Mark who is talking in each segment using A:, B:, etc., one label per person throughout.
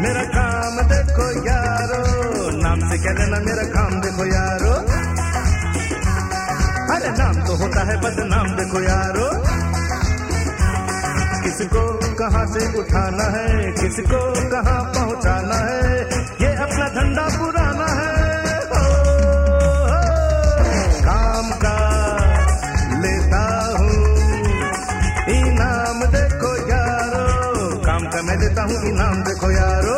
A: मेरा काम देखो यारो, नाम से कह लेना मेरा काम देखो यारो। अरे नाम तो होता है बदनाम देखो यारो। किसको कहाँ से उठाना है, किसको कहाँ पहुँचाना है, ये अपना धंधा पुराना है। काम का लेता हूँ इनाम देखो यारो, काम का मैं लेता हूँ इनाम देखो यारो।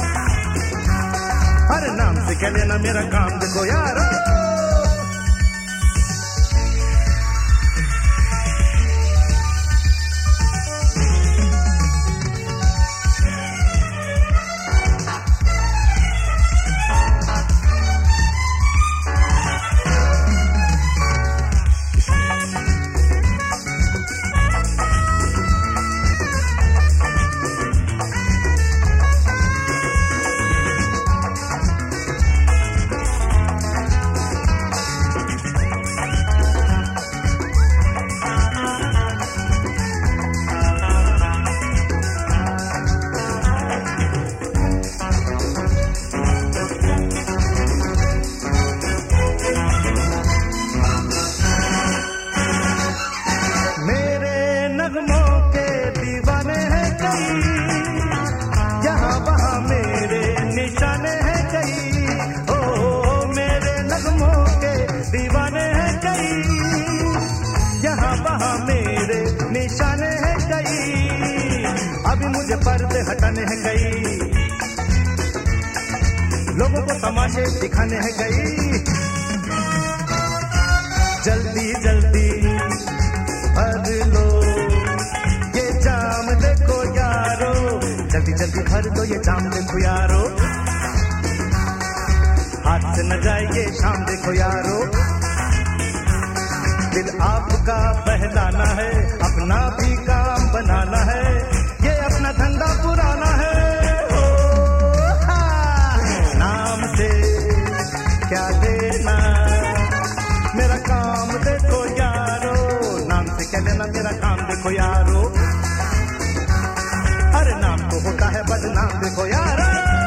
A: अरे नाम से कह लेना मेरा काम देखो यारो। पर्दे हटाने हैं गई, लोगों को तमाशे दिखाने हैं गई। जल्दी जल्दी भर लो ये जाम देखो यारो, जल्दी जल्दी भर दो ये जाम देखो यारो। हाथ से न जाए ये शाम देखो यारो। दिल आपका बहलाना है, अपना भी काम बनाना है, ये अपना धंधा पुराना है। नाम से क्या देना मेरा काम देखो यारो, नाम से क्या लेना मेरा काम देखो यारो। अरे नाम तो होता है बदनाम देखो यारो।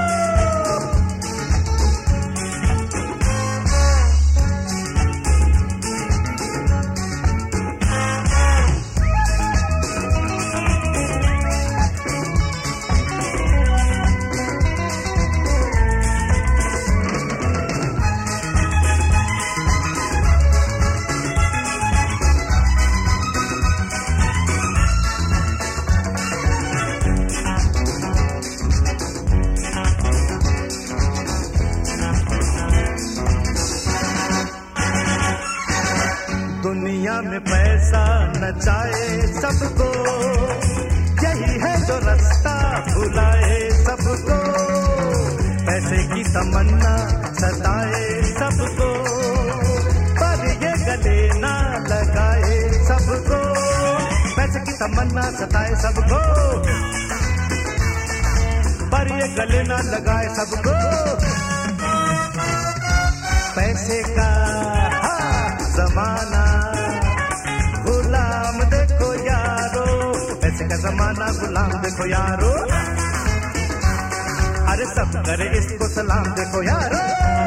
A: दुनिया में पैसा नचाए सबको, यही है जो रास्ता भुलाए सबको। पैसे की तमन्ना सताए सबको, पर ये गले ना लगाए सबको। पैसे की तमन्ना सताए सबको, पर ये गले ना लगाए सबको। पैसे का जमाना गुलाम देखो यारो, पैसे का जमाना गुलाम देखो यारो। अरे सब करे इसको सलाम देखो यारो।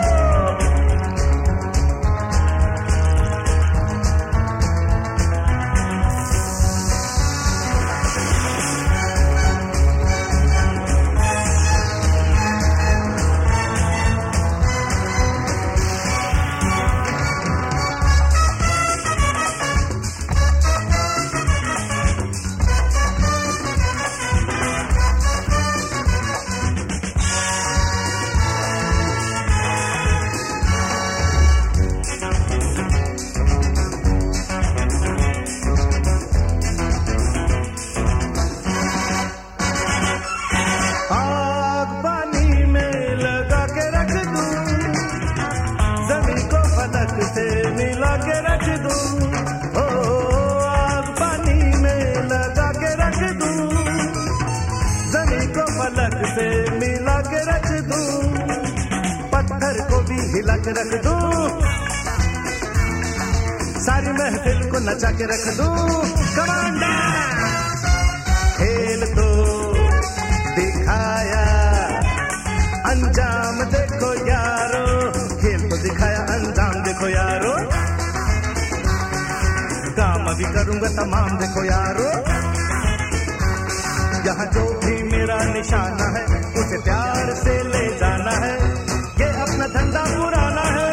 A: से मिला के रख दूं, पत्थर को भी हिला के रख दूं, सारी महफिल को नचा के रख दूं। कमांडर खेल तो दिखाया अभी करूंगा तमाम देखो यारो। यहाँ जो भी मेरा निशाना है उसे प्यार से ले जाना है, ये अपना धंधा पुराना है।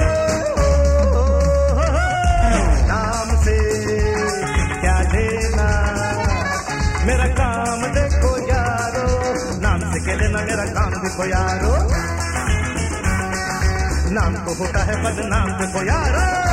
A: नाम से क्या लेना मेरा काम देखो यारो, नाम से क्या लेना मेरा काम देखो यारो, नाम को होता है बदनाम देखो यारो।